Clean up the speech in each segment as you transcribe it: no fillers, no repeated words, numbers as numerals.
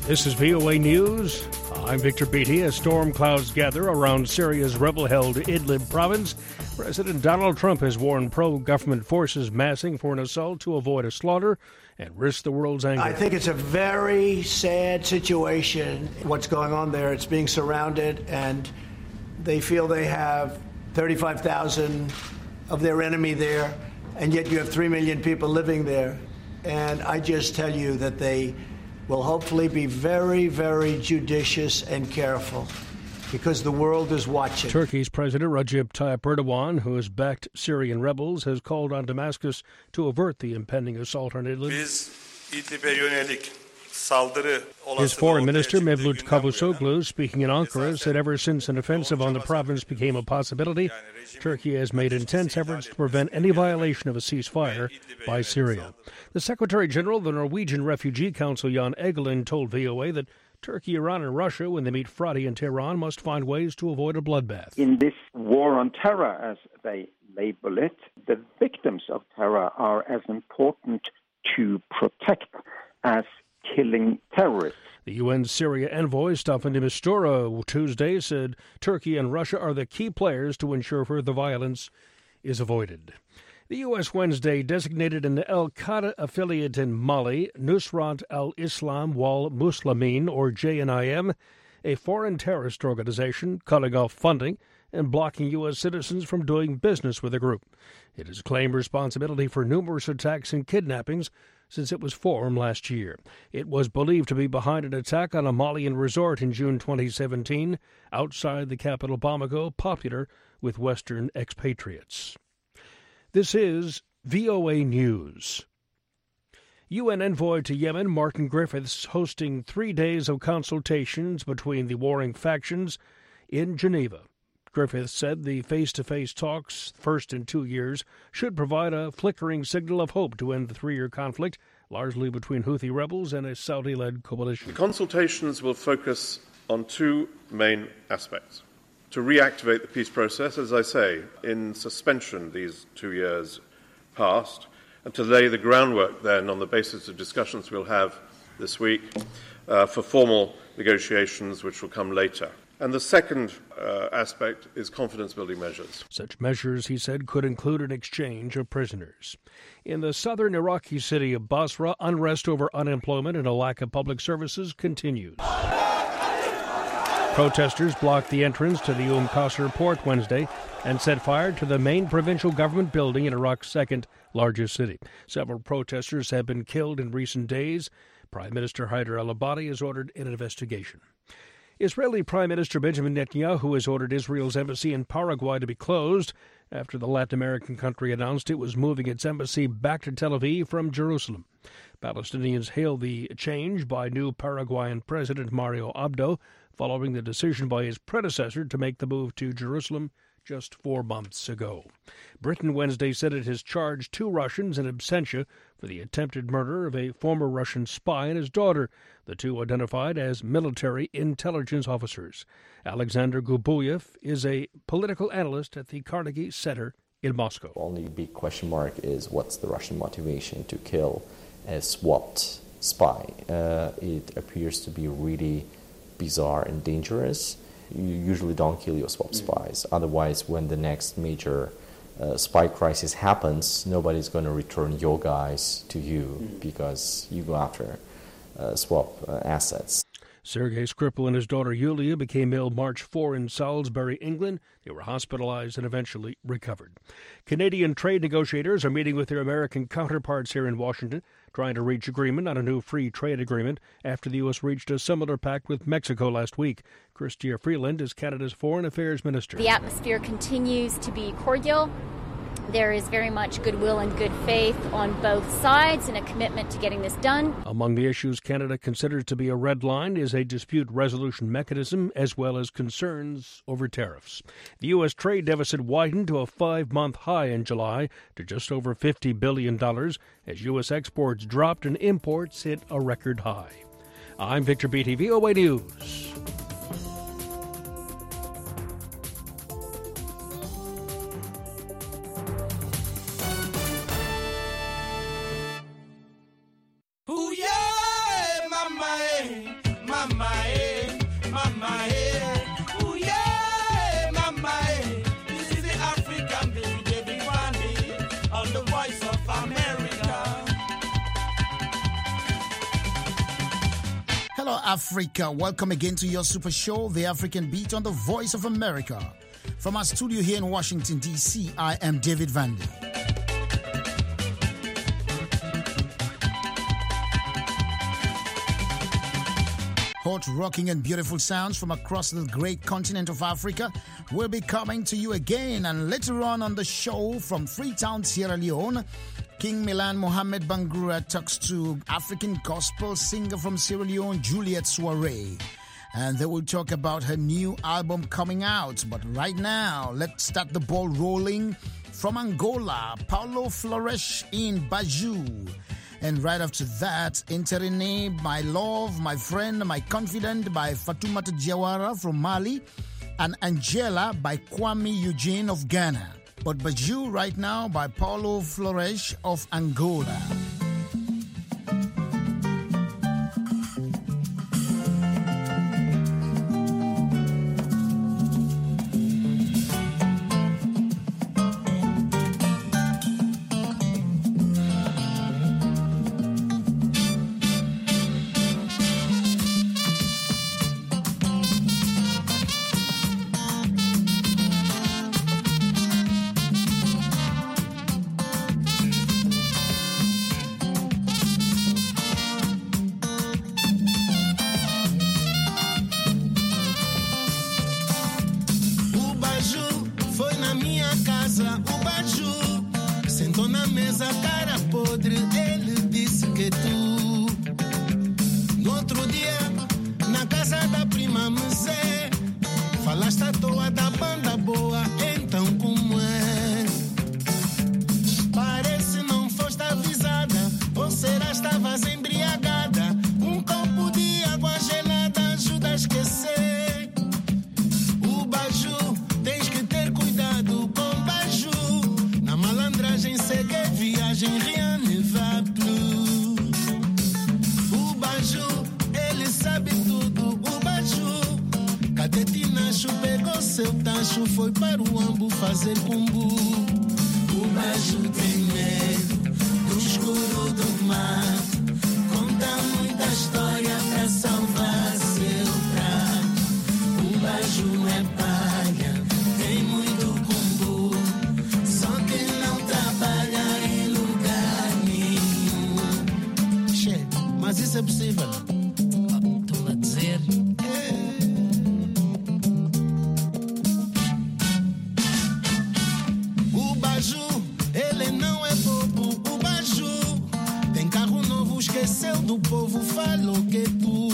This is VOA News. I'm Victor Beatty. As storm clouds gather around Syria's rebel-held Idlib province, President Donald Trump has warned pro-government forces massing for an assault to avoid a slaughter and risk the world's anger. I think it's a very sad situation, what's going on there. It's being surrounded, and they feel they have 35,000 of their enemy there, and yet you have 3 million people living there. And I just tell you that they will hopefully be very, very judicious and careful, because the world is watching. Turkey's President Recep Tayyip Erdogan, who has backed Syrian rebels, has called on Damascus to avert the impending assault on Idlib. His foreign minister, Mevlut Cavusoglu, speaking in Ankara, said ever since an offensive on the province became a possibility, Turkey has made intense efforts to prevent any violation of a ceasefire by Syria. The Secretary General of the Norwegian Refugee Council, Jan Egeland, told VOA that Turkey, Iran, and Russia, when they meet Friday in Tehran, must find ways to avoid a bloodbath. In this war on terror, as they label it, the victims of terror are as important to protect as killing terrorists. The UN Syria envoy, Staffan de Mistura, Tuesday said Turkey and Russia are the key players to ensure further violence is avoided. The U.S. Wednesday designated an al-Qaeda affiliate in Mali, Nusrat al-Islam wal Muslimin, or JNIM, a foreign terrorist organization, cutting off funding and blocking U.S. citizens from doing business with the group. It has claimed responsibility for numerous attacks and kidnappings since it was formed last year. It was believed to be behind an attack on a Malian resort in June 2017 outside the capital Bamako, popular with Western expatriates. This is VOA News. UN envoy to Yemen, Martin Griffiths, hosting 3 days of consultations between the warring factions in Geneva. Griffiths said the face-to-face talks, first in 2 years, should provide a flickering signal of hope to end the 3-year conflict, largely between Houthi rebels and a Saudi-led coalition. The consultations will focus on 2 main aspects. To reactivate the peace process, as I say, in suspension these 2 years past, and to lay the groundwork then on the basis of discussions we'll have this week for formal negotiations which will come later. And the second aspect is confidence-building measures. Such measures, he said, could include an exchange of prisoners. In the southern Iraqi city of Basra, unrest over unemployment and a lack of public services continues. Protesters blocked the entrance to the Qasr port Wednesday and set fire to the main provincial government building in Iraq's second largest city. Several protesters have been killed in recent days. Prime Minister Haider al-Abadi has ordered an investigation. Israeli Prime Minister Benjamin Netanyahu has ordered Israel's embassy in Paraguay to be closed after the Latin American country announced it was moving its embassy back to Tel Aviv from Jerusalem. Palestinians hailed the change by new Paraguayan President Mario Abdo following the decision by his predecessor to make the move to Jerusalem just 4 months ago. Britain Wednesday said it has charged 2 Russians in absentia for the attempted murder of a former Russian spy and his daughter, the 2 identified as military intelligence officers. Alexander Gubuyev is a political analyst at the Carnegie Center in Moscow. The only big question mark is what's the Russian motivation to kill a swapped spy. It appears to be really bizarre and dangerous. You usually don't kill your swap spies. Otherwise, when the next major spy crisis happens, nobody's going to return your guys to you because you go after swap assets. Sergei Skripal and his daughter Yulia became ill March 4 in Salisbury, England. They were hospitalized and eventually recovered. Canadian trade negotiators are meeting with their American counterparts here in Washington, trying to reach agreement on a new free trade agreement after the U.S. reached a similar pact with Mexico last week. Chrystia Freeland is Canada's Foreign Affairs Minister. The atmosphere continues to be cordial. There is very much goodwill and good faith on both sides and a commitment to getting this done. Among the issues Canada considers to be a red line is a dispute resolution mechanism as well as concerns over tariffs. The U.S. trade deficit widened to a 5-month high in July to just over $50 billion as U.S. exports dropped and imports hit a record high. I'm Victor Beatty, VOA News. Hello, Africa. Welcome again to your super show, The African Beat on the Voice of America. From our studio here in Washington, D.C., I am David Vandy. Hot, rocking, and beautiful sounds from across the great continent of Africa will be coming to you again. And later on the show from Freetown, Sierra Leone, King Milan Mohammed Bangura talks to African gospel singer from Sierra Leone, Juliet Soiree. And they will talk about her new album coming out. But right now, let's start the ball rolling from Angola, Paulo Flores in Baju. And right after that, Interine, My Love, My Friend, My Confidant by Fatoumata Diawara from Mali, and Angela by Kwame Eugene of Ghana. But Baju right now by Paulo Flores of Angola. Foi para o Ambo fazer cumbu. O Baju tem medo do escuro do mar. Conta muita história para salvar seu prato. O Baju é palha, tem muito cumbu. Só que não trabalha em lugar nenhum. Che, mas isso é possível? Estou a dizer. Esqueceu do povo, falou que tu.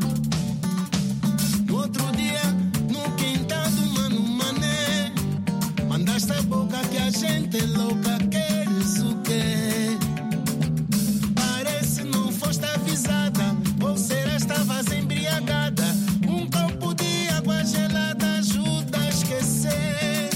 No outro dia, no quintal do Mano Mané, mandaste a boca que a gente é louca, queres o quê? Parece não foste avisada, ou será estavas embriagada. Um copo de água gelada ajuda a esquecer.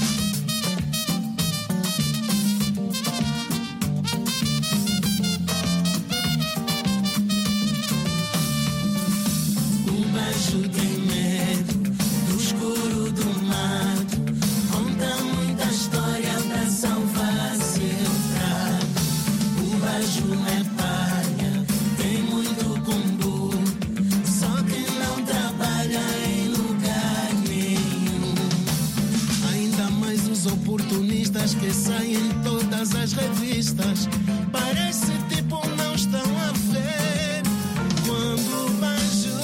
Tem medo do escuro do mato. Conta muita história para salvar seu prato. O Baju é palha, tem muito cumbu. Só que não trabalha em lugar nenhum. Ainda mais os oportunistas que saem em todas as revistas. Parece tipo não estão a ver. Quando o Baju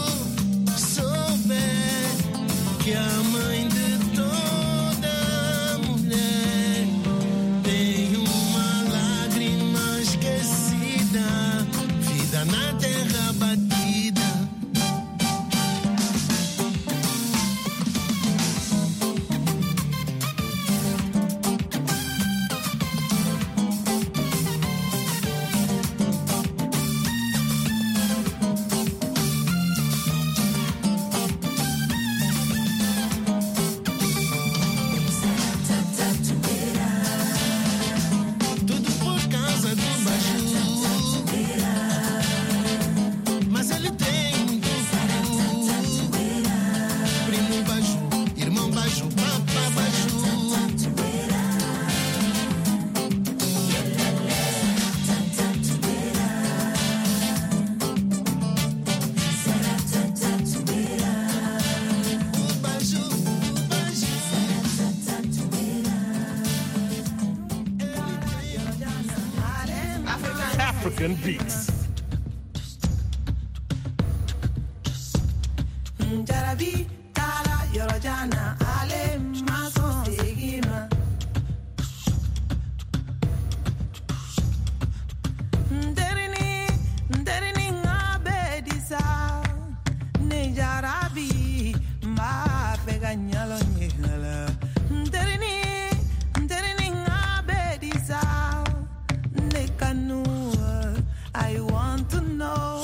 que a mãe de toda mulher tem uma lágrima esquecida, vida na terra batida. African Beats. Jarabi tala yorojana ale maso sigima Nderini ngabedisa ne jarabi ma pega nyalo nyala Nderini ngabedisa ne kanu I want to know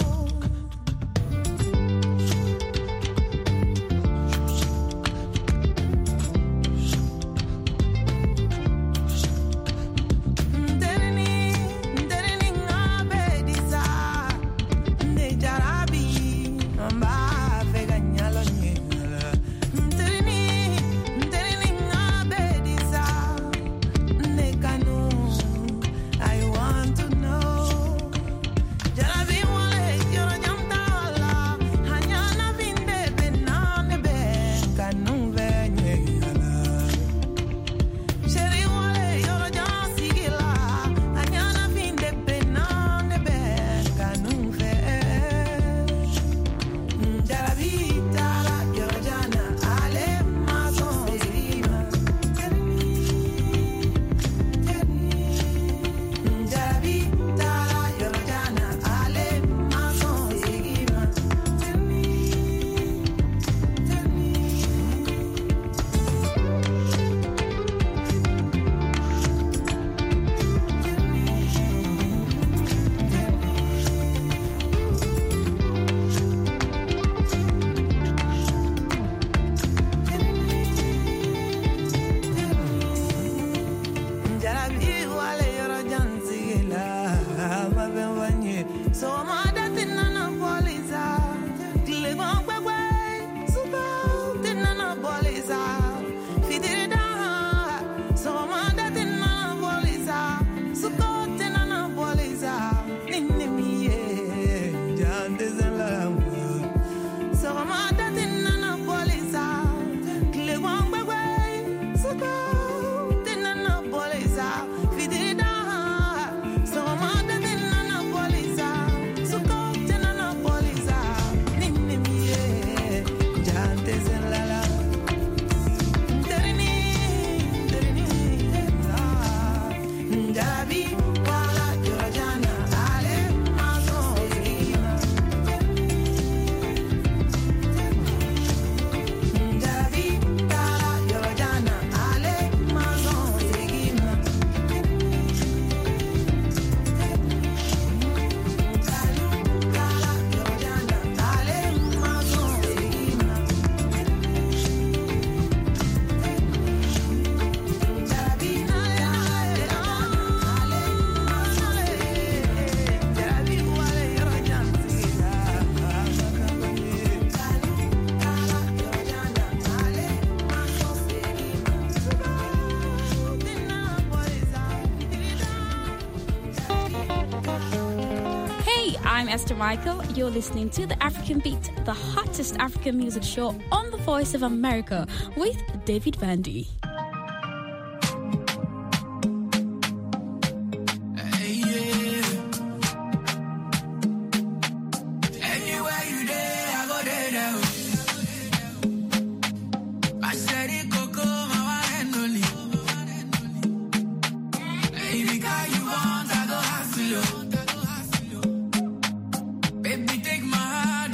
I'm Esther Michael. You're listening to The African Beat, the hottest African music show on the Voice of America with David Vandy.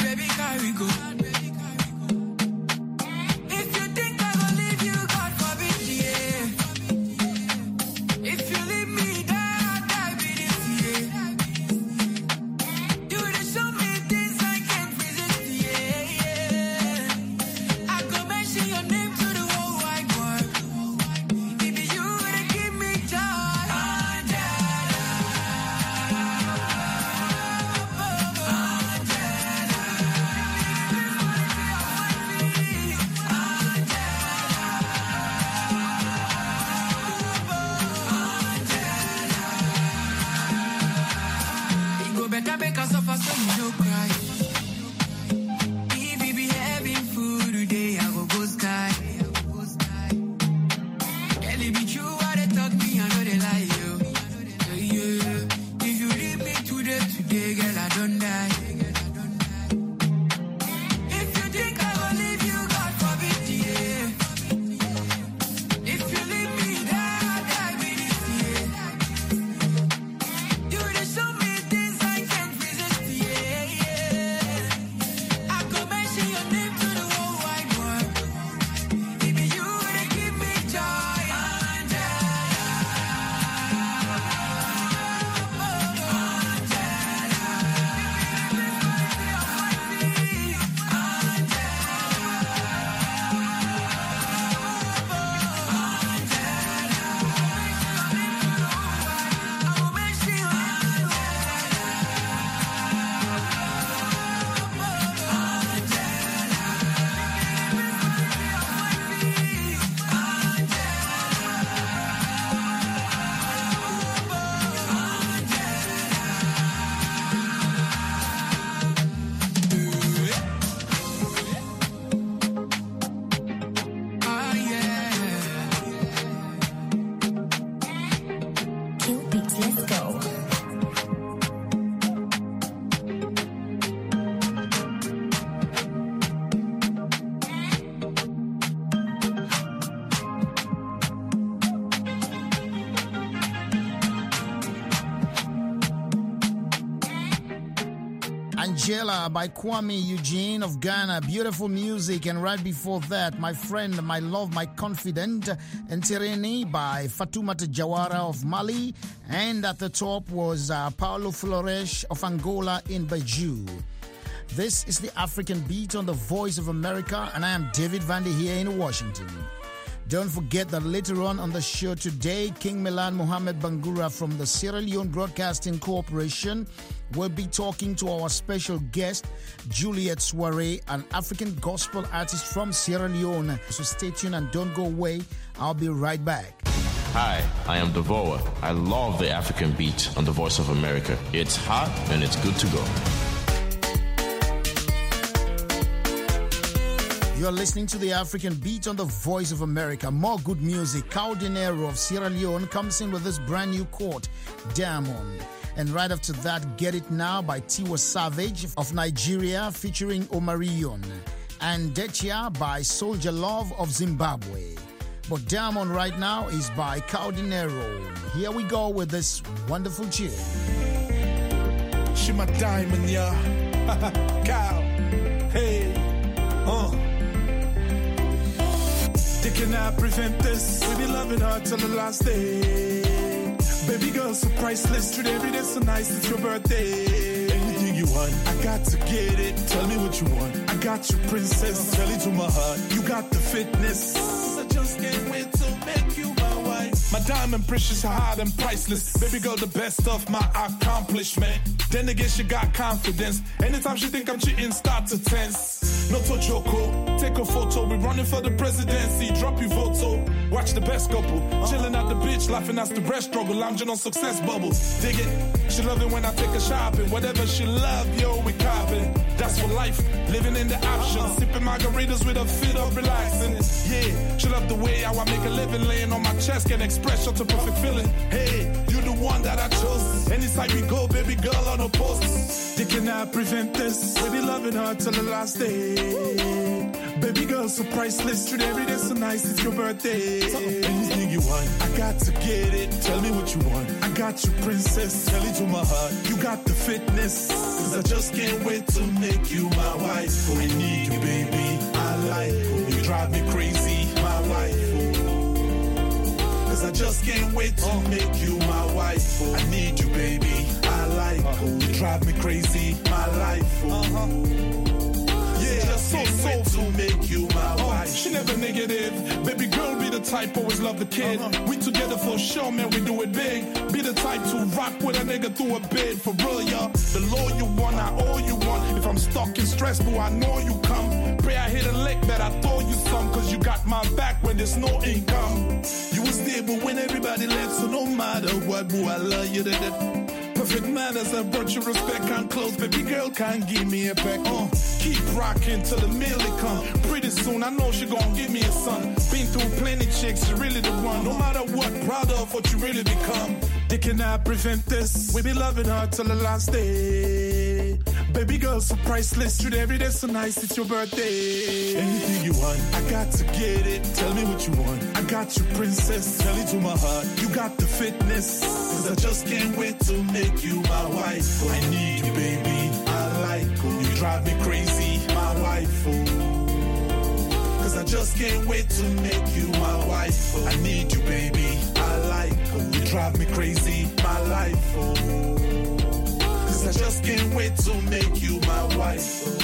If you think I will leave you, God forbid. Angela by Kwame Eugene of Ghana. Beautiful music. And right before that, My Friend, My Love, My Confidant, Ntereni by Fatoumata Jawara of Mali. And at the top was Paulo Flores of Angola in Baju. This is the African Beat on the Voice of America, and I am David Vandy here in Washington. Don't forget that later on the show today, King Milan Mohammed Bangura from the Sierra Leone Broadcasting Corporation will be talking to our special guest, Juliet Soiree, an African gospel artist from Sierra Leone. So stay tuned and don't go away. I'll be right back. Hi, I am Devoa. I love the African Beat on the Voice of America. It's hot and it's good to go. You're listening to the African Beat on the Voice of America. More good music. Caldinero of Sierra Leone comes in with this brand new chord, Diamond. And right after that, Get It Now by Tiwa Savage of Nigeria featuring Omarion. And Dechia by Soldier Love of Zimbabwe. But Diamond right now is by Caldinero. Here we go with this wonderful tune. She my diamond, yeah. Cow. Hey. They cannot prevent this. We be loving her till the last day. Baby girl, so priceless. Treat every day so nice. It's your birthday. Anything you want, I got to get it. Tell me what you want. I got you, princess. Tell it to my heart. You got the fitness. I just can't wait to make you my wife. My diamond precious, hard and priceless. Baby girl, the best of my accomplishment. Then again, she got confidence. Anytime she think I'm cheating, start to tense. No to Joko, take a photo. We running for the presidency. Drop your photo. Watch the best couple. Chilling at the beach, laughing as the breast struggle. Lounging on success bubbles. Dig it. She love it when I take her shopping. Whatever she love, yo, we copping. That's for life. Living in the options. Sipping margaritas with a fit of relaxing. Yeah, she love the way how I make a living. Laying on my chest, can express such a perfect feeling. Hey, you the one that I chose. Anytime we go, baby girl on a post. They cannot prevent this. We be loving her till the last day. Baby girl, so priceless. Treat every day so nice. It's your birthday. Anything you want, I got to get it. Tell me what you want. I got you, princess. Tell it to my heart. You got the fitness. Cause I just can't wait to make you my wife. I need you, baby. I like you. You drive me crazy, my wife. Cause I just can't wait to make you my wife. I need you, baby. I like you. You drive me crazy, my life. Yeah, so to make you my wife. She never negative. Baby girl be the type, always love the kid. We together for sure, man, we do it big. Be the type to rock with a nigga through a bed. For real, y'all. The low you want, I owe you one. If I'm stuck and stressed, boo, I know you come. Pray I hit a lick, bet I throw you some. Cause you got my back when there's no income. You was there, but when everybody left. So no matter what, boo, I love you to death. Perfect manners, I brought you respect. Can't close, baby girl, can't give me a peck. Keep rocking till the millie come. Pretty soon, I know she gon' give me a son. Been through plenty chicks, she really the one. No matter what, proud of what you really become. They cannot prevent this. We be loving her till the last day. Baby girl, so priceless. Treat every day so nice. It's your birthday. Anything you want, I got to get it. Tell me what you want. I got you, princess. Tell it to my heart. You got the fitness. Cause I just can't wait to make you my wife. I need you, baby. I like you. You drive me crazy, my wife. Cause I just can't wait to make you my wife. I need you, baby. I like you. You drive me crazy, my life. Cause I just can't wait to make you my wife.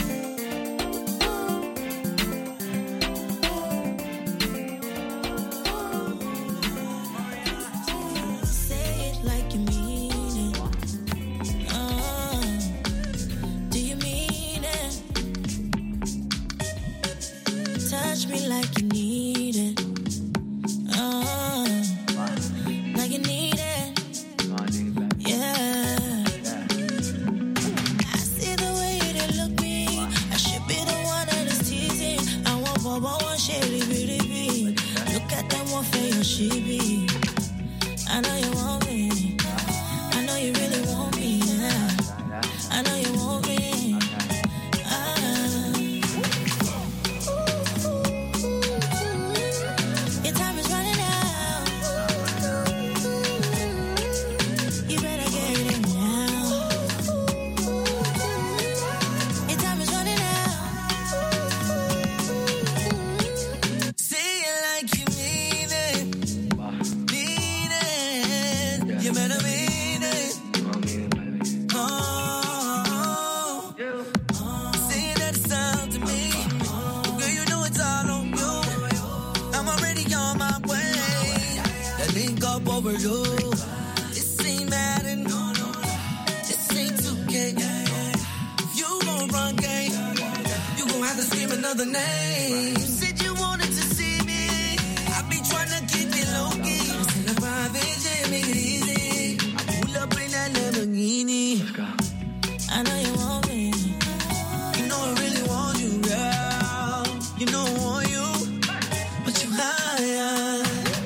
my way. That link up overdose. This ain't Madden. This ain't 2K. If you gon' run game, you gon' have to scream another name. You said you wanted to see me. I be tryna keep it low key. In a private jet, make it easy. I pull up in that Lamborghini. Let's go. I know you want me. You know I really want you, girl. You know I want you, but you high.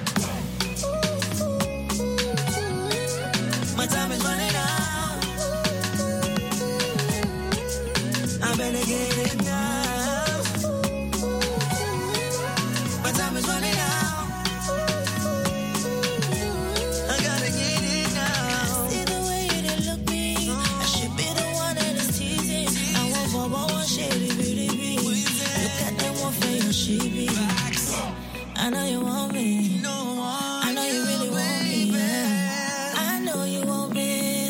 My time is running out. I better get it now. My time is running out. I gotta get it now. See the way you done look me. I should be the one that is teasing. I want for one shady beauty. Look at that one for your she be. I know you want me. I know you really want me. Yeah. I know you want me.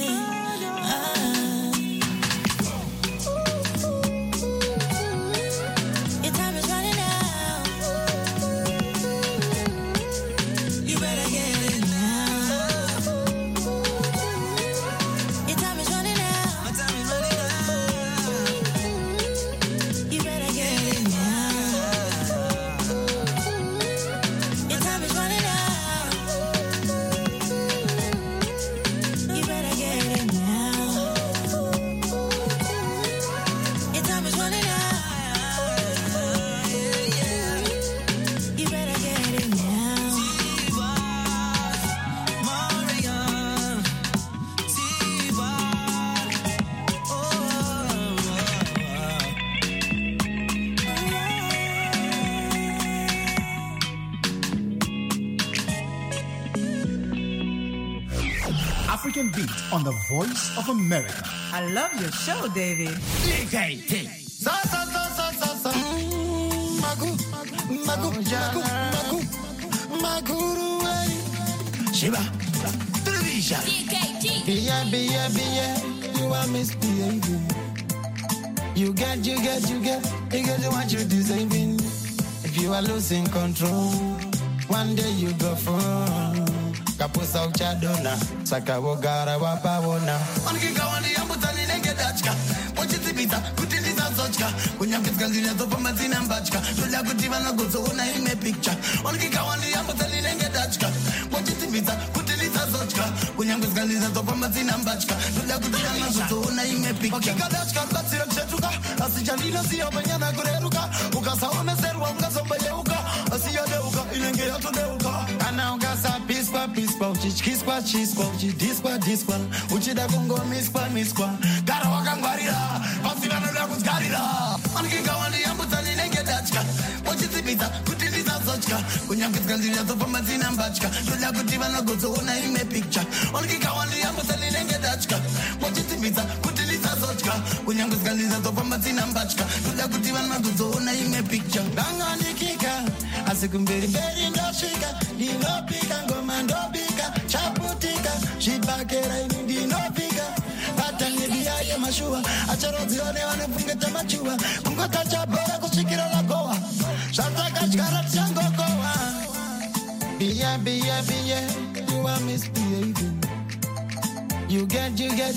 Your time is running out. You better get it now. Your time is running out. My time is running out. You better get it now. Your time is running out. You better get it now. Your time is running out. You better get it now. African Beat on the Voice of America. I love your show, David. Shiba, television. You are misbehaving. You get what you deserving. If you are losing control, one day you go fall. Kapusa uchadona, saka wogara wapawona. Onikika wandi ambutani nenge dachka. Mochitibita, kutiliza zochka. Kunyamkiska zile zopa mazina mbachka. Tulia kutiva na gozo una ime picture. Onikika wandi ambutani nenge dachka. Mochitibita, kutiliza zochka. Kunyamkiska zile zopa mazina mbachka. Tulia kutiva na gozo una ime picture. Okika dachka, batsira kshetuka. Asijanina siya banyana kureruka. Ukasa wameserwa, ukasomba yeuka. Asiya deuka, ilenge yato deuka. Ana ukasa pispa uchichikiswa chiswa uchidiswa uchida kungomiswa gara wakangwarira pasi vanoda kutyarira anikika wandiyambutani nenge dachka uchitsipidza kuti ndisazotyka kunyambidzika ndinyazopa mazina mbatya toda kuti vanogodzoona ime picture anikika wandiyambutani nenge dachka uchitsipidza kuti ndisazotyka kunyambidzika ndinyazopa mazina mbatya toda kuti vanogodzoona ime picture danganikika asi kumberi ndosvika ndinopika ngoma ndobika chaputika zvibhakera ini ndinopika patangidiya yemashuwa acharodziwa nevanopfungeta machuwa kungotachabhora kusvikira lagowa zvatakadyara tichangokohwa biya you are misbehaving. You get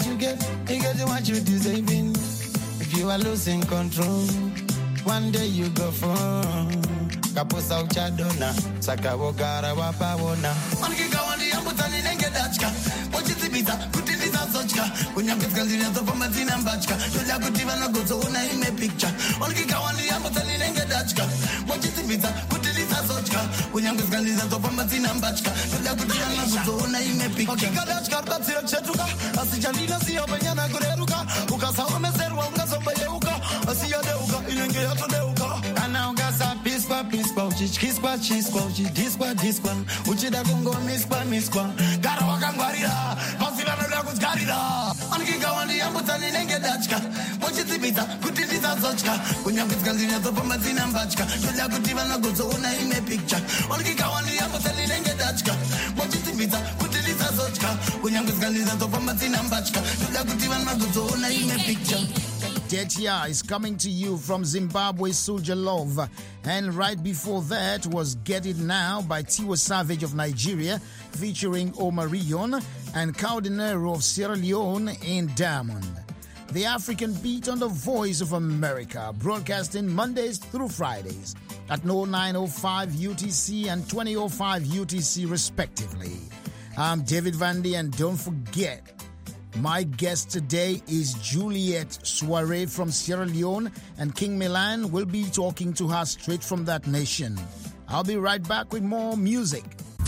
what you deserving. If you are losing control, one day you go fall. Kapusa uchadona, saka wogara wapawona. Onikika wandi ambutani nenge dachka. Mochitibita, kutiliza zochka. Kunyamkiska zinazopa mazina mbachka. Toda kutiva na gozo una ime picture. Onikika wandi ambutani nenge dachka. Mochitibita, kutiliza zochka. Kunyamkiska zinazopa mazina mbachka. Toda kutiva na gozo una ime picture. Okika dachka, batsira kshetuka. Asijanina siya banyana kureruka. Ukasawa meserwa, ungasomba yeuka. Asiya deuka, ilenge yato deuka. Ana ungasa pispa uchichikiswa uchidiswa uchida kungomiswa gara wakangwarira pasi vanoda kutyarira anikika wandiyambutani nenge dachka mochitsipidza kuti ndisazotyka kunyambidzika ndinyazopa mazina mbatya toda kuti vanogodzoona ime picture anikika wandiyambutani nenge dachka mochitsipidza kuti ndisazotyka kunyambidzika ndinyazopa mazina mbatya toda kuti vanogodzoona ime picture Detia is coming to you from Zimbabwe, Soldier Love. And right before that was Get It Now by Tiwa Savage of Nigeria, featuring Omarion, and Caldinero of Sierra Leone in Diamond. The African Beat on the Voice of America, broadcasting Mondays through Fridays at 0905 UTC and 2005 UTC respectively. I'm David Vandy, and don't forget, my guest today is Juliet Soiree from Sierra Leone, and King Milan will be talking to her straight from that nation. I'll be right back with more music.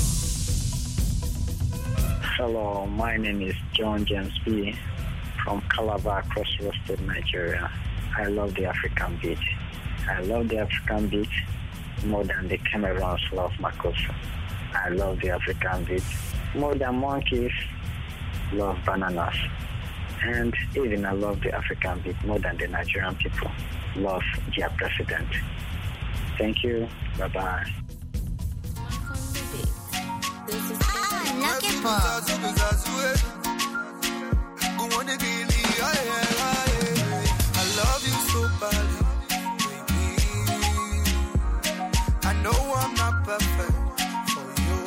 Hello, my name is John James B. from Calabar, Cross River State, Nigeria. I love the African beat. I love the African beat more than the Cameroons love Makossa. I love the African beat more than monkeys love bananas. And even I love the African beat more than the Nigerian people love their president. Thank you. Bye-bye. I love you so badly, baby. I know I'm not perfect for you,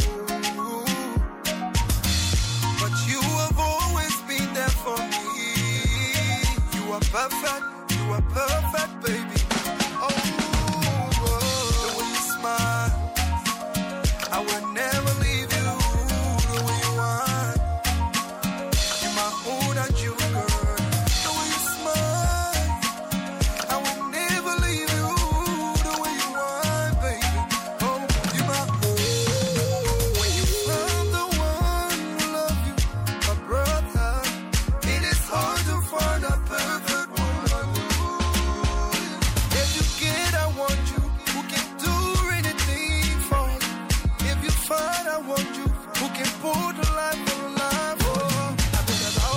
but you have always been there for me. You are perfect, baby. Oh, the way you smile, I will never leave you. The way you are, you're my own and you, girl. The way you smile, I will never leave you. The way you are, baby. Oh, you're my own. When you found the one who love you, my brother, it is hard to find a perfect one. If you get, I want you. Who can do anything for you? If you find, I want you. Who can put a life on life? Oh, I bet about,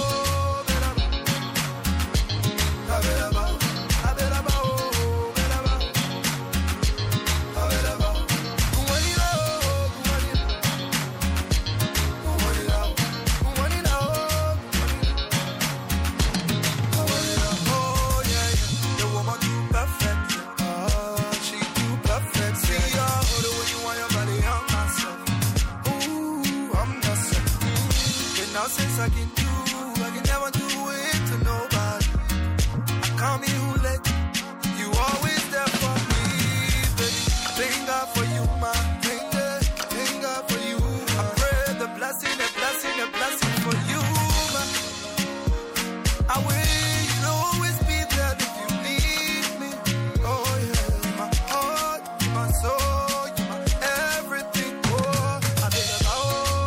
oh yeah, the woman too perfect. She too perfect. See the way you want your body on myself. Ooh, I'm not set. And now since I can never do it to nobody. I can't be who let you always there for me, baby. Thank God for you, man. Thank God for you. I pray the blessing for you, man. I wish you'd always be there if you need me. Oh yeah, my heart, my soul, you're my everything. Oh, I bet about.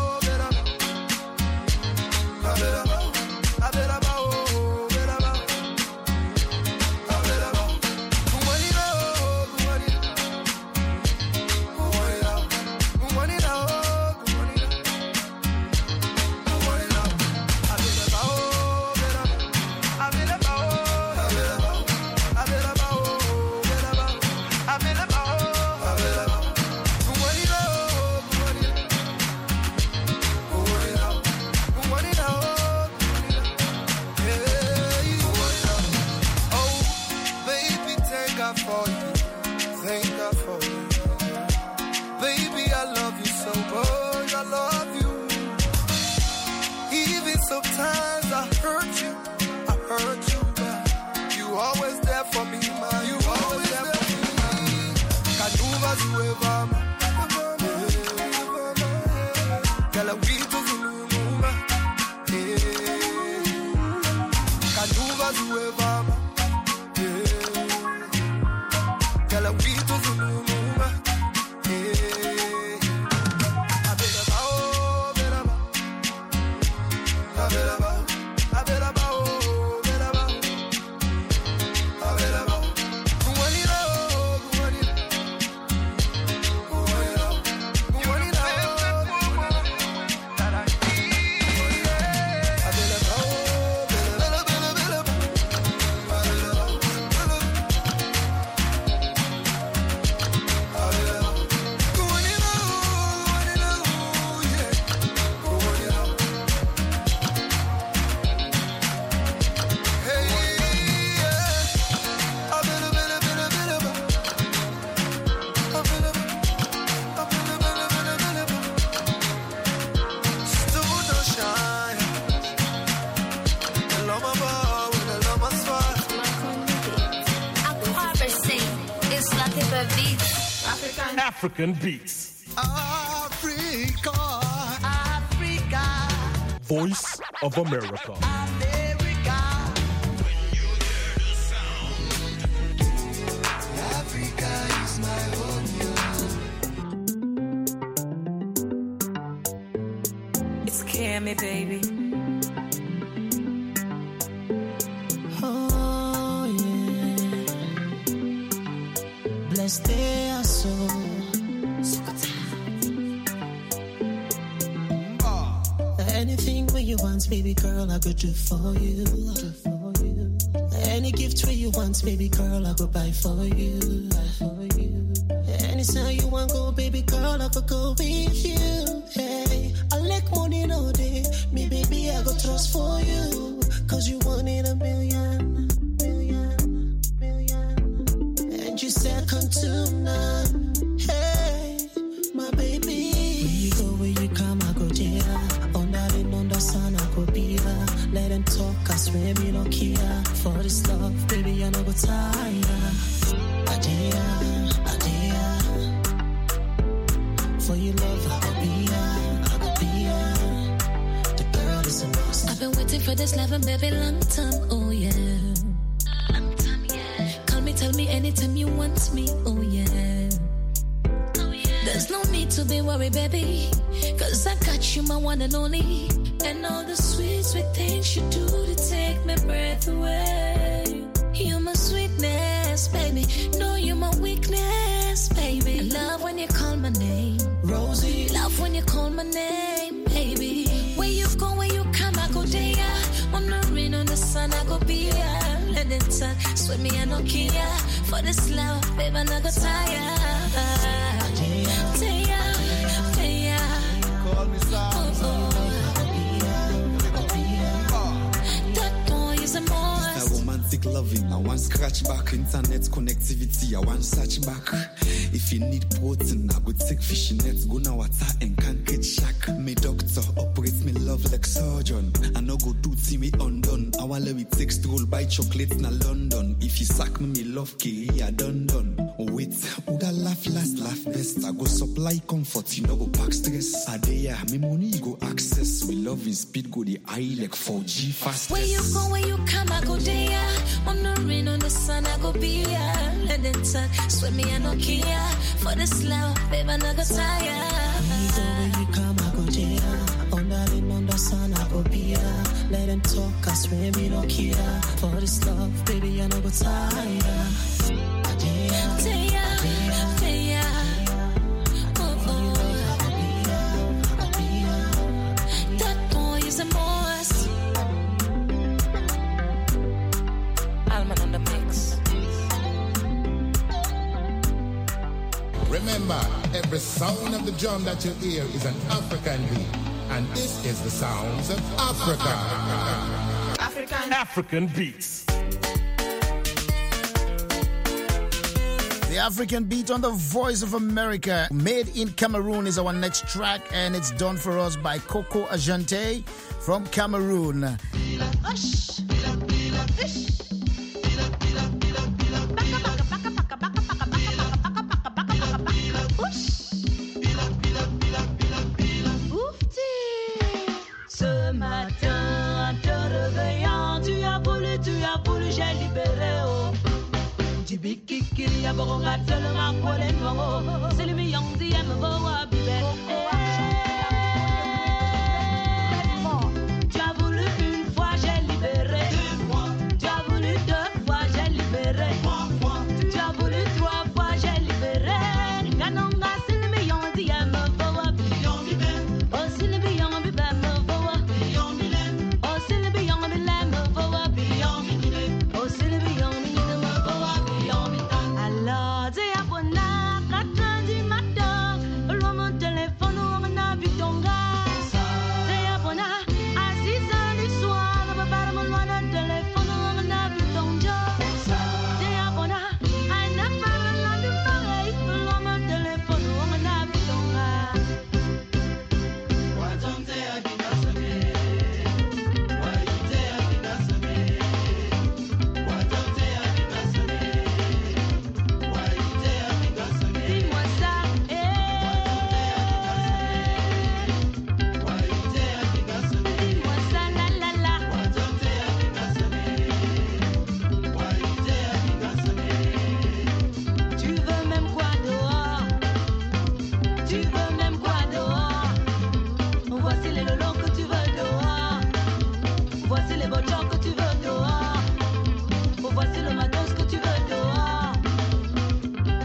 Sometimes I hurt you, but you always there for me, man. You always there for me, man. Kanuva zueva, kala wito zuluma, Kanuva zueva, kala wito zuluma. African beats. Africa. Voice of America. Africa is my home. It's Cammy, baby. Oh, yeah. Blessed they are so. Anything where you want, baby girl, I could do for you. Any gift where you want, baby girl, I could buy for you. Anytime you want go, baby girl, I could go with you. Hey, I like money all day. Me, baby, I go trust for you. Cause you wanted a million. And you second to none. Hey, my baby. Where you go, where you come, I go there. Under sun, I go be there. Let them talk, I swear me no care. For this love, baby, I no go tire. Adia. For your love, I go be here. The girl is a must. I've been waiting for this love, baby, long time, oh yeah. Long time, yeah. Call me, tell me anytime you want me, oh yeah. There's no need to be worried, baby, cause I got you, my one and only. And all the sweet, sweet things you do to take my breath away. You're my sweetness, baby. No, you're my weakness, baby. I love when you call my name, Rosie. Love when you call my name, baby. Where you go, where you come, I go there. On the rain, on the sun, I go be here. Let it touch, sweat me, I no care. For this love, baby, I no go tire. Call me that boy is a must. Romantic loving, I want scratch back. Internet connectivity, I want search back. If you need protein, I go take fishing nets, go now water and can't get shack. Me doctor operates me love like surgeon. I no go do see me undone. I want let me take stroll buy chocolates na London. If you sack me love career done. Oh wait, would I laugh last, laugh best? I go supply comfort, you no go pack stress. Adeya, me money you go access. We love in speed, go the eye like 4G fast. Where you go, where you come, I go there. On the rain, on the sun, I go be here. Let it touch, sweat me, I no care. For this love, baby, I no go tire. Where you go, where you come, I go there. On the rain, on the sun, I go be here. Let them talk, I swear me no care. For this love, baby, I no go tire. That boy is a must. Alman on the mix. Remember, every sound of the drum that you hear is an African beat. And this is the sounds of Africa. African beats. The African Beat on the Voice of America. Made in Cameroon is our next track, and it's done for us by Coco Ajante from Cameroon. Ce matin, en te réveillant, tu as voulu, j'ai libéré. Oh. Jibikikiri ya boronga tele ngakole ngongo. Selimi yongdi ya mvoa bibe. Tu as voulu une fois, j'ai libéré. Tu as voulu deux fois, j'ai libéré. Tu as voulu trois fois, j'ai libéré. Nganonga selimi yongdi ya mvoa bibe. Oh selimi yongdi ya mvoa. Oh selimi yongdi ya mvoa bibe. Oh selimi yongdi ya mvoa. Alors, c'est à bon à 4 heures du matin, le téléphone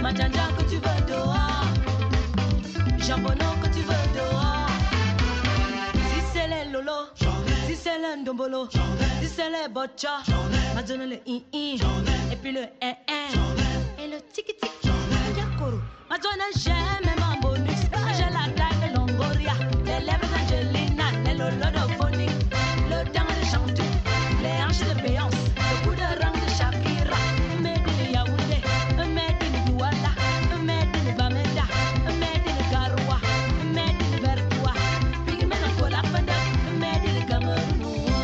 Manjanja que tu veux dehors. Jambonneau que tu veux dehors. Si c'est les lolo, si c'est le ndombolo, si c'est les botcha, ma donne le i-i, et puis le et le tiki-tiki, yakoro. Ma donne j'aime mon bonus, j'ai la taille de Longoria, les lèvres d'Angelina, les lolo de Phonique, le dent de Chantou, les hanches de Béance, le coup de rang de Shakira, made in Yaoundé, made in Douala, made in Bamenda, made in Garoua, made in Vertoua, pigment of Colafanda, made in Cameroun.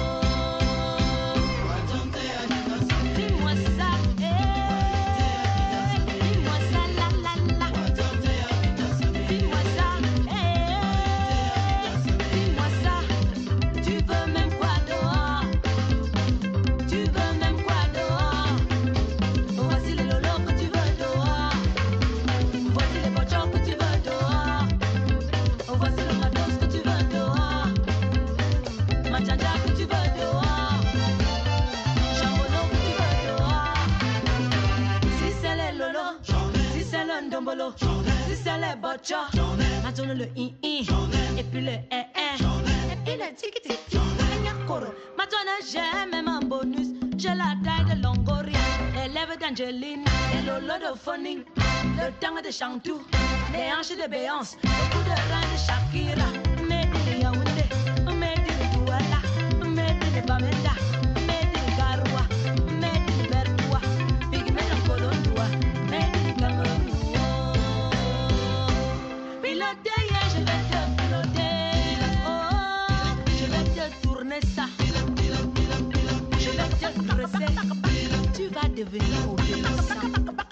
Dis-moi ça, dis-moi ça, la la la. Dis-moi ça, dis-moi ça. Tu veux même quoi dehors? Tu veux même quoi dehors? Voici les lolos que tu veux dehors. Voici les bochons que tu veux dehors. Voici le matos que tu veux dehors. Manjanja que tu veux dehors. Jambonneau que tu veux dehors. Si c'est les lolos, si c'est le ndombolo, si c'est les bochons, maintenant le i-i, et puis le et puis le tiki-tiki, yakoro. Maintenant j'aime même un bonus, j'ai la taille de Longoria, les lèvres d'Angelina, les lolos de Phonique, le dent de Chantou, les hanches de Béance, le coup de rein de Shakira, made in Yaoundé, made in Douala, made in Bamenda, made in Garoua, made in Vertoua, pigment of Colomboa, made in Cameroun. Piloter, je vais te piloter, oh, je vais te tourner ça, je vais te dresser, tu vas devenir obéissant.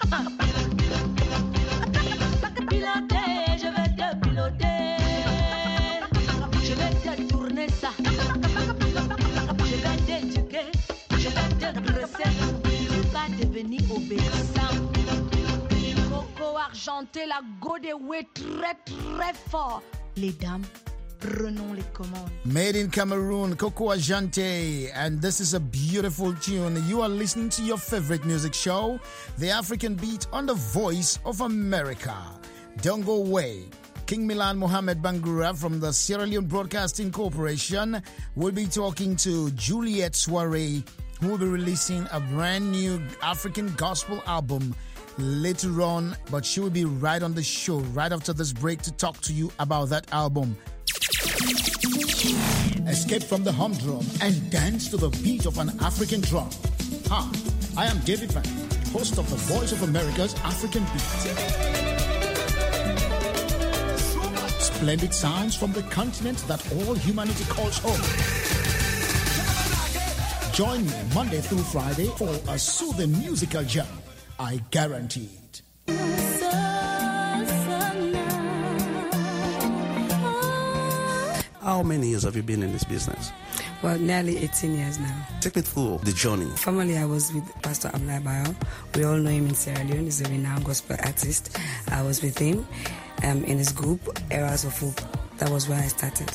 Piloter, je vais te piloter, je vais te tourner ça, je vais t'éduquer, je vais te dresser, tu vas devenir obéissant. Coco argenté, la godéoué très très fort. Les dames, prenons les commandes. Made in Cameroon, Coco Ajante, and this is a beautiful tune. You are listening to your favorite music show, The African Beat, on the Voice of America. Don't go away. King Milan Mohammed Bangura from the Sierra Leone Broadcasting Corporation will be talking to Juliet Soiree, who will be releasing a brand new African gospel album later on, but she will be right on the show right after this break to talk to you about that album. Escape from the humdrum and dance to the beat of an African drum. Hi, I am David Van, host of the Voice of America's African Beat. Splendid sounds from the continent that all humanity calls home. Join me Monday through Friday for a soothing musical jam. I guarantee it. How many years have you been in this business? Well, nearly 18 years now. Take me through the journey. Formerly, I was with Pastor Abdullah Bayo. We all know him in Sierra Leone. He's a renowned gospel artist. I was with him in his group, Eras of Hope. That was where I started.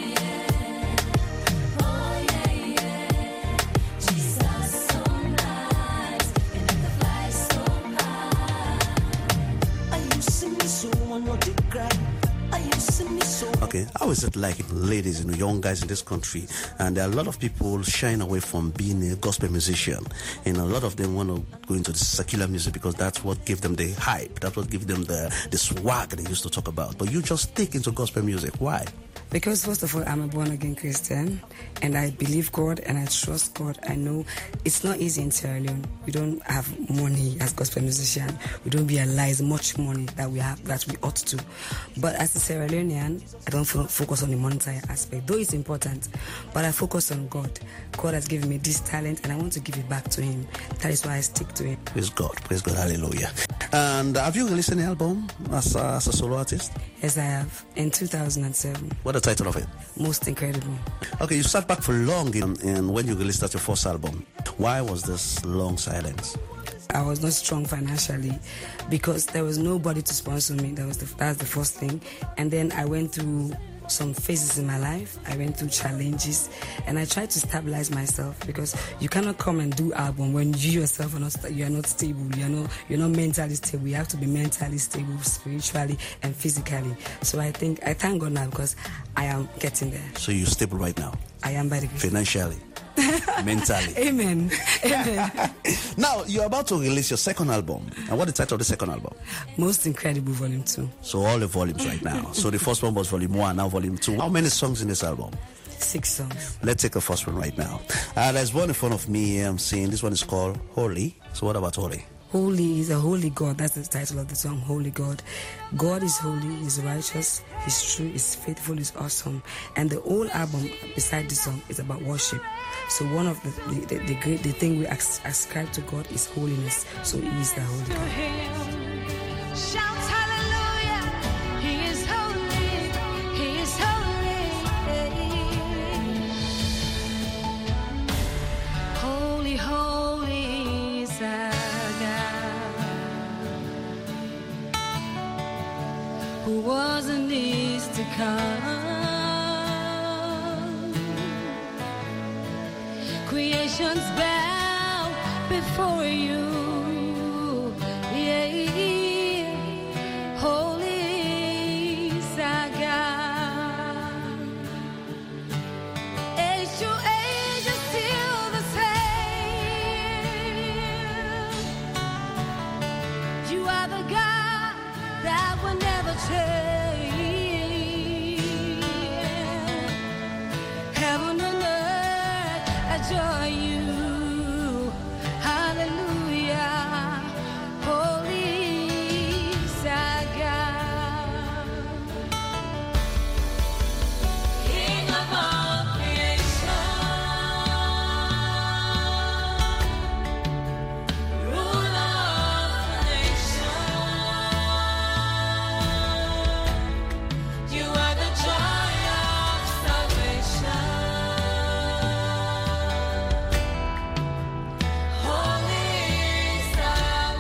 Okay, how is it like ladies and young guys in this country? And there are a lot of people shying away from being a gospel musician. And a lot of them want to go into the secular music because that's what gives them the hype. That's what gives them the swag they used to talk about. But you just stick into gospel music. Why? Because first of all, I'm a born-again Christian, and I believe God, and I trust God. I know it's not easy in Sierra Leone. We don't have money as gospel musicians. We don't realize much money that we have, that we ought to. But as a Sierra Leonean, I don't focus on the monetary aspect, though it's important. But I focus on God. God has given me this talent, and I want to give it back to Him. That is why I stick to Him. Praise God, hallelujah. And have you released an album as a solo artist? Yes, I have, in 2007. What the title of it? Most Incredible. Okay, you sat back for long in when you released your first album. Why was this long silence? I was not strong financially because there was nobody to sponsor me. That's the first thing. And then I went through some phases in my life. I went through challenges, and I tried to stabilize myself, because you cannot come and do album when you yourself are not stable. You're not mentally stable. You have to be mentally stable, spiritually and physically. So I thank God now, because I am getting there. So you're stable right now? I am, by the grace. Financially? Mentally? Amen. Now, you're about to release your second album. And what is the title of the second album? Most Incredible Volume 2. So all the volumes right now. So the first one was Volume 1, now Volume 2. How many songs in this album? 6 songs. Let's take the first one right now. There's one in front of me I'm seeing. This one is called Holy. So what about Holy? Holy is a holy God. That's the title of the song, Holy God. God is holy, He's righteous, He's true, He's faithful, He's awesome. And the whole album, beside this song, is about worship. So one of the thing we ascribe to God is holiness. So He is the holy God. Shout hallelujah, He is holy, He is holy. Holy, holy is our God, who was and is to come. Creations bow before you. Yeah. Holy is our God. Age to age is still the same. You are the God that will never change. Heaven and earth adore you. Hallelujah. Holy is our God. King of all creation, ruler of the nation. You are the joy of salvation. Holy is our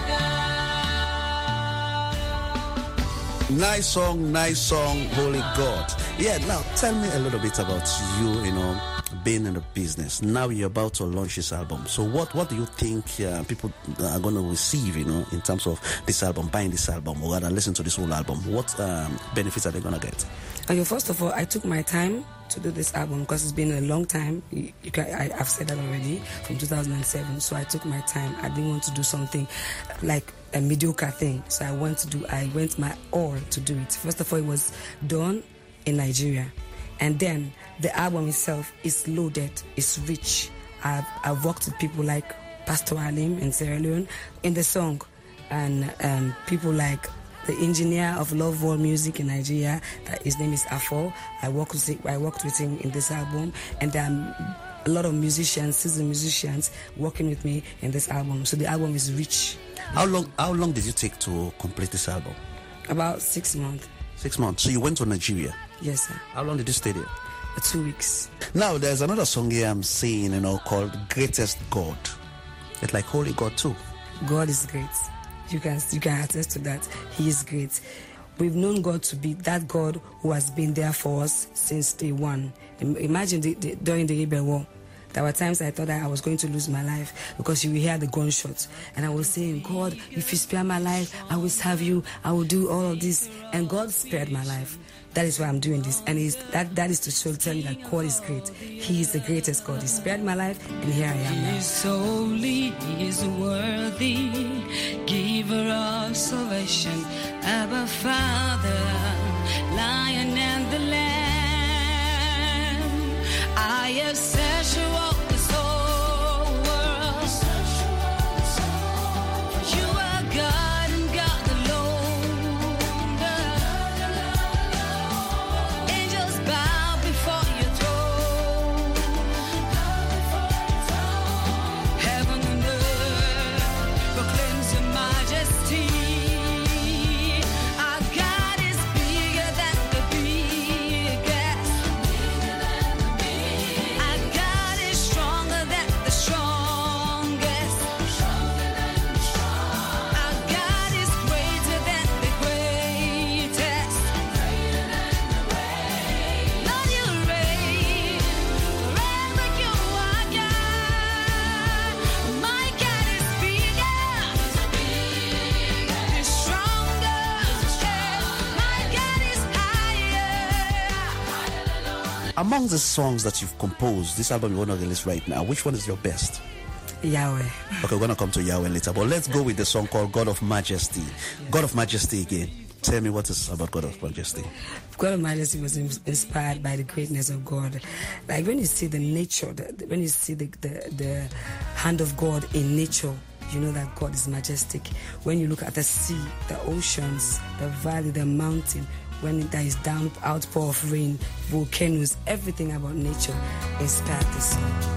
God. Nice song, Holy God. Yeah, now tell me a little bit about you, being in the business. Now you're about to launch this album. So what do you think people are going to receive, in terms of this album, buying this album, or rather listen to this whole album? What benefits are they going to get? Okay, first of all, I took my time to do this album because it's been a long time. I've said that already, from 2007. So I took my time. I didn't want to do something like a mediocre thing. So I went my all to do it. First of all, it was done in Nigeria. And then the album itself is loaded, it's rich. I've worked with people like Pastor Alim in Sierra Leone in the song, and people like the engineer of Love World Music in Nigeria, his name is Afo. I worked with him in this album, and there are a lot of seasoned musicians working with me in this album. So the album is rich. How long did you take to complete this album? About 6 months. 6 months. So you went to Nigeria? Yes, sir. How long did you stay there? 2 weeks. Now there's another song here I'm seeing, called Greatest God. It's like Holy God too. God is great. You can attest to that. He is great. We've known God to be that God who has been there for us since day one. Imagine during the Rebel War, there were times I thought that I was going to lose my life because you will hear the gunshots. And I was saying, God, if you spare my life, I will serve you. I will do all of this. And God spared my life. That is why I'm doing this. And that is to tell you that God is great. He is the greatest God. He spared my life, and here I am now. He is holy, He is worthy, giver of salvation, Abba Father, Lion and the Lamb. I have searched throughout this whole world. You are God and God alone. Angels bow before your throne. Heaven and earth proclaims your majesty. Our God is bigger than the biggest. Our God Among the songs that you've composed, this album you're going to release right now, which one is your best? Yahweh. Okay, we're going to come to Yahweh later, but let's go with the song called God of Majesty. God of Majesty again. Tell me what is about God of Majesty. God of Majesty was inspired by the greatness of God. Like when you see the nature, when you see the hand of God in nature, you know that God is majestic. When you look at the sea, the oceans, the valley, the mountain, when there is outpour of rain, volcanoes, everything about nature inspired this song.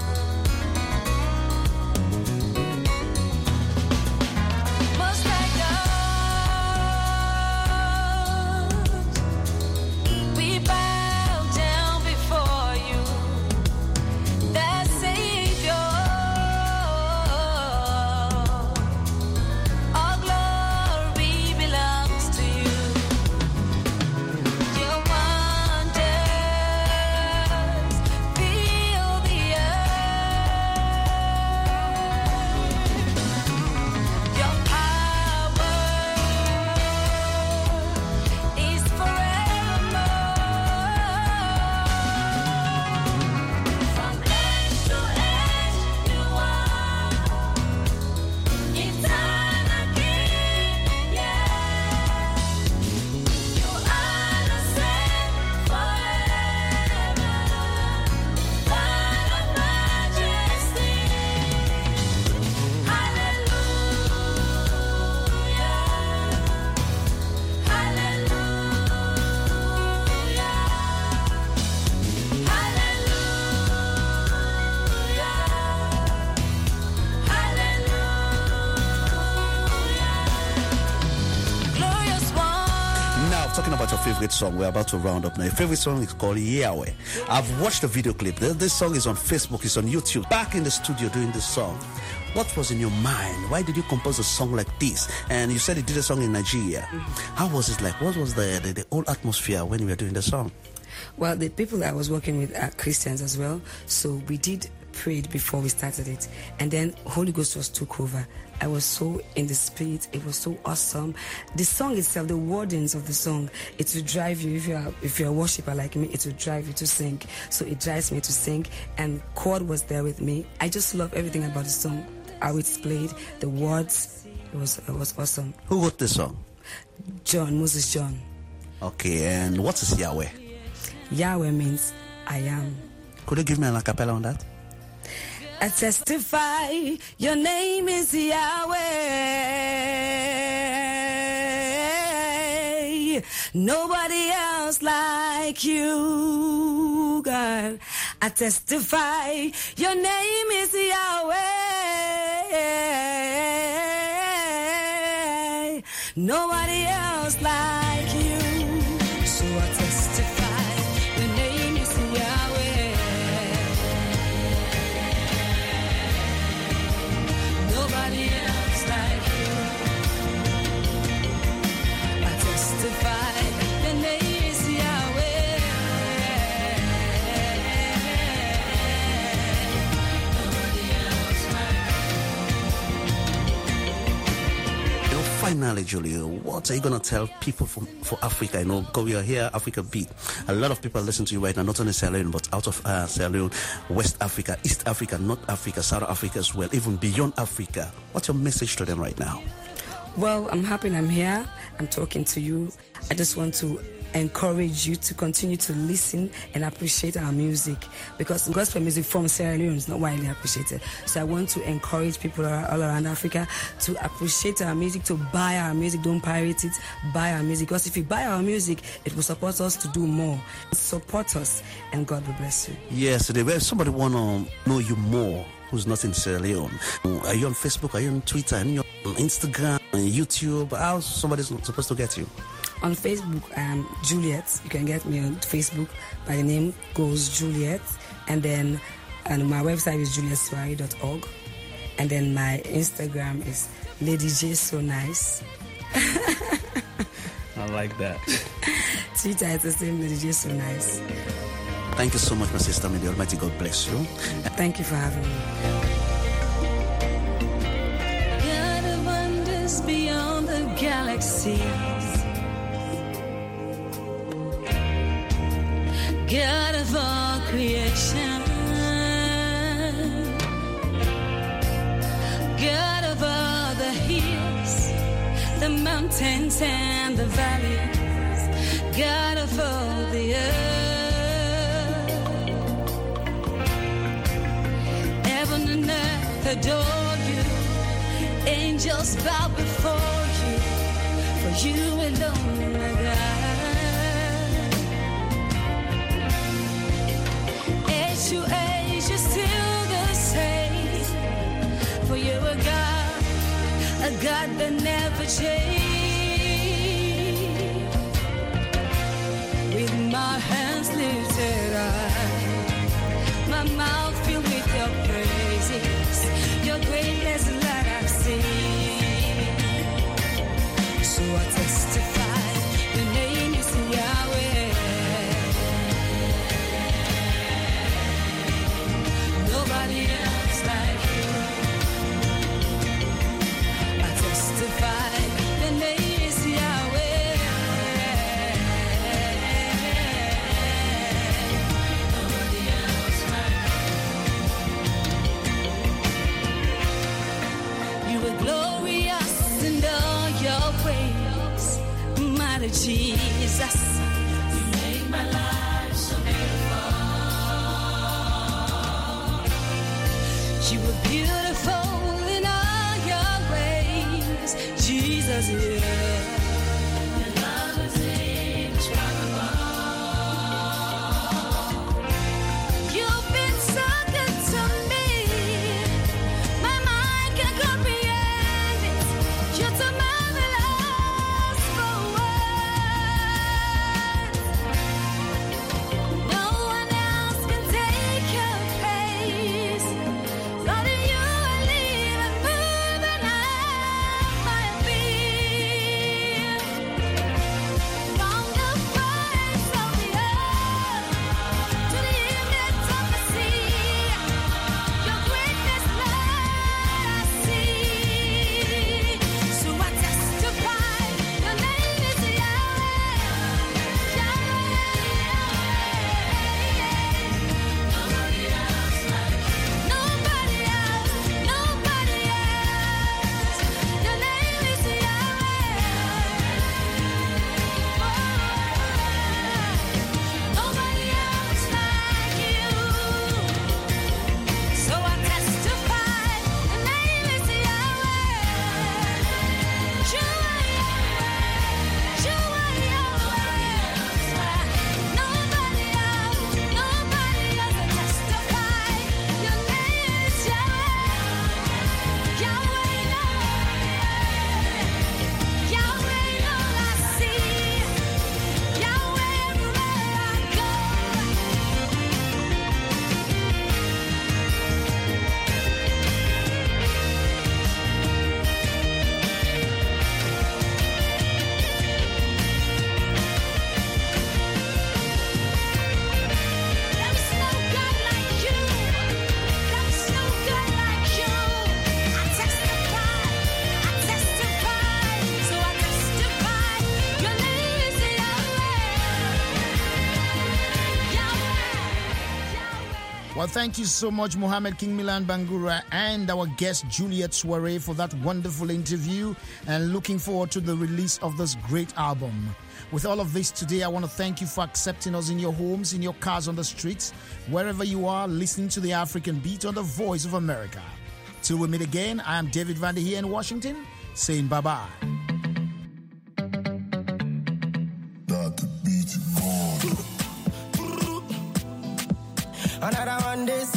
Favorite song. We're about to round up now. Your favorite song is called Yahweh. I've watched the video clip. This song is on Facebook, it's on YouTube. Back in the studio doing this song, what was in your mind? Why did you compose a song like this? And you said you did a song in Nigeria. How was it like? What was the whole atmosphere when you were doing the song? Well, the people that I was working with are Christians as well, so we did prayed before we started it, and then Holy Ghost was took over. I was so in the spirit. It was so awesome. The song itself, the wordings of the song, it will drive you. If you're a worshiper like me, it will drive you to sing. So it drives me to sing, and chord was there with me. I just love everything about the song, how it's played, the words. It was awesome. Who wrote the song? Moses John. Okay, and what is Yahweh? Yahweh means I am. Could you give me an acapella on that? I testify your name is Yahweh. Nobody else like you, God. I testify your name is Yahweh. Nobody else like you. So I testify your name is Yahweh. Nobody else like you. I testify the name is Yahweh. Nobody else like you. Finally, Julia, what are you going to tell people for Africa? You know, because we are here, Africa Beat. A lot of people listen to you right now, not only Sierra Leone, but out of Sierra Leone, West Africa, East Africa, North Africa, South Africa as well, even beyond Africa. What's your message to them right now? Well, I'm happy I'm here. I'm talking to you. I just want to encourage you to continue to listen and appreciate our music, because gospel music from Sierra Leone is not widely appreciated. So I want to encourage people all around Africa to appreciate our music, to buy our music. Don't pirate it, buy our music, because if you buy our music, it will support us to do more. Support us, and God will bless you. Yes, if somebody want to know you more who's not in Sierra Leone, are you on Facebook, are you on Twitter, are you on Instagram, on YouTube? How's somebody supposed to get you? On Facebook, Juliet. You can get me on Facebook by the name Goes Juliet, and then my website is julietswari.org, and then my Instagram is Lady J So Nice. I like that. Twitter is the same, Lady J So Nice. Thank you so much, my sister. May the Almighty God bless you. Thank you for having me. God of wonders beyond the galaxies, God of all creation. God of all the hills, the mountains and the valleys, God of all the earth. Heaven and earth adore you, angels bow before you, for you alone are God. Age to age, you're still the same, for you're a God that never changes. With my hands lifted high, my mouth filled with your praises, your greatness that I've seen. So I testify, your name is Yahweh. Nobody else like you. I testify, your name is Yahweh. Nobody else like you. You are glorious in all your ways, mighty Jesus. You make my life so beautiful. You are beautiful in all your ways, Jesus. Yeah. Your love is indescribable. You've been so good to me. My mind can comprehend it. You're too marvelous for words. No one else can take your place. Lord, you are living, moving out my being. From the face of the earth to the limits of the sea, your greatness, Lord, I see. So I testify, your name is Yahweh, Nobody else like you. Nobody else, nobody else. Your name is Yahweh. Nobody else like you. So I testify, your name is Yahweh. You are Yahweh. You are Yahweh. Nobody else, nobody else. I testify, your name is Yahweh. Yahweh, Yahweh, Lord, I see. Yahweh, everywhere I go. There's no God like you. There's no God like you. I testify, so I testify. Your name is Yahweh. Well, thank you so much, Mohammed King Milan Bangura and our guest Juliet Soiree for that wonderful interview, and looking forward to the release of this great album. With all of this today, I want to thank you for accepting us in your homes, in your cars, on the streets, wherever you are, listening to the African Beat on the Voice of America. Till we meet again, I am David Vander here in Washington, saying bye-bye. Another one this.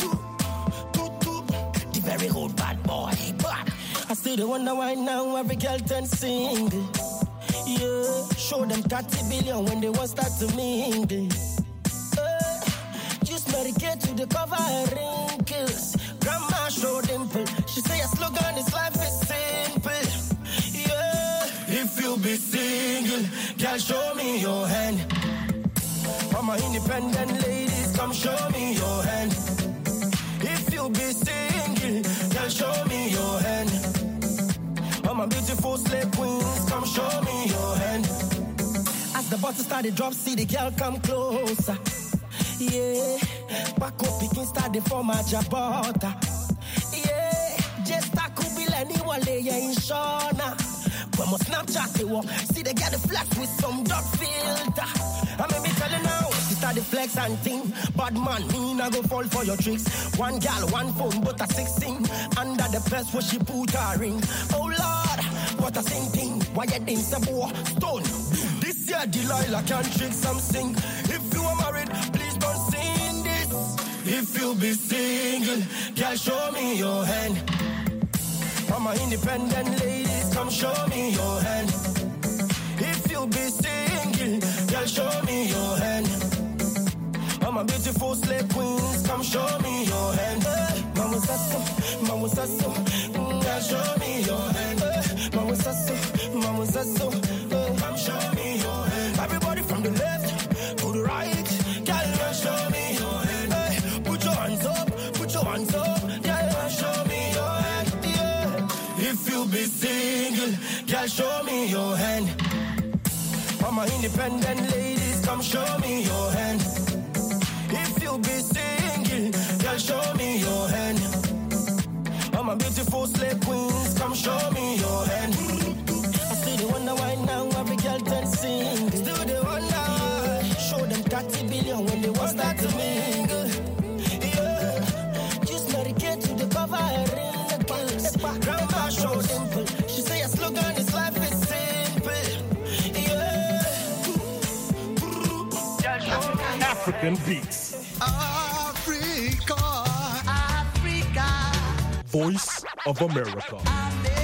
The very old bad boy. But I still the wonder why now every girl turn single. Yeah, show them 30 billion when they won't start to mingle. Just medicate to the cover her wrinkles. Grandma show dimple. She say a slogan, this life is simple. Yeah, if you be single, girl, show me your hand. All my independent ladies, come show me your hand. If you be single, girl, show me your hand. All my beautiful slave queens, come show me your hand. As the bottle started drop, see the girl come closer. Yeah, back up, picking start the form of Jabota. Yeah, just a couple anyone lay in Shona. When my Snapchat they walk, see they get the flex with some dog filter. I may be telling now, she start the flex and thing. Bad man, me not go fall for your tricks. One gal, one phone, but a 16. Under the press where she put her ring. Oh Lord, what a same thing. Why you think the boy stone? This year Delilah can trick something. If you are married, please don't sing this. If you be single, girl, show me your hand. I'm an independent ladies, come show me your hand. If you be single, girl, show me your hand. I'm a beautiful slave queens, come show me your hand. Mama sasso, girl, show me your hand. Mama sasso, come show me your hand. Everybody from the left to the right, girl, show me your hand. Put your hands up, girl, show me your hand. If you be single, girl, show me your hand. I'm an independent ladies, come show me your hand. If you be single, girl, show me your hand. I'm a beautiful slave queens, come show me your hand. I still the wonder why now every girl turn sing. Still the wonder, show them 30 billion when they want start to mingle. Yeah, just medicate to the cover and ring. Grandma show simple. She say a slogan, this life is simple. Yeah. African Beats. Africa. Voice of America.